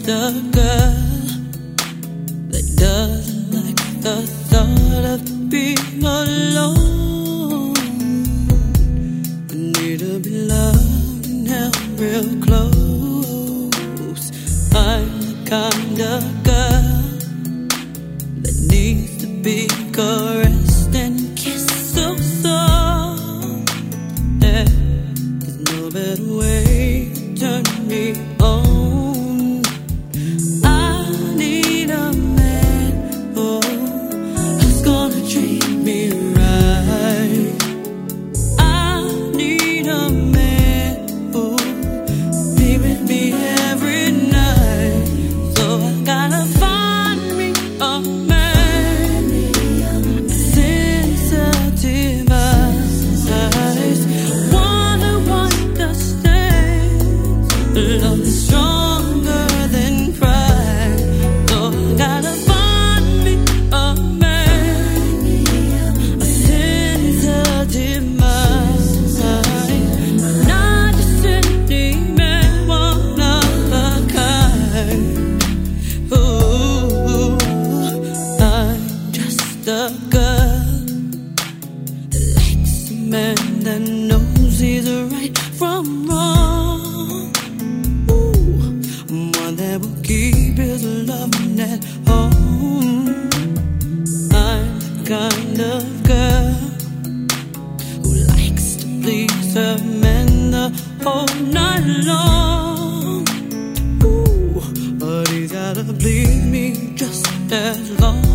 a girl that doesn't like the thought of being alone. I need to be loved and held real close. I'm the kind of girl that needs to be caressed and kissed so soft. Yeah, there's no better way to turn me on. I need a man, oh, who's gonna treat me right. I need a man who'll be with me every night. So I gotta find me a man, sensitive eyes, one who understands love is stronger than pride. So I gotta find me a man, a sensitive mind, not just any man, one of a kind. Ooh, I'm just a girl that likes a man that knows he's right from wrong. One that will keep his loving at home. I'm the kind of girl who likes to please her man the whole night long. But he's gotta please me just as long.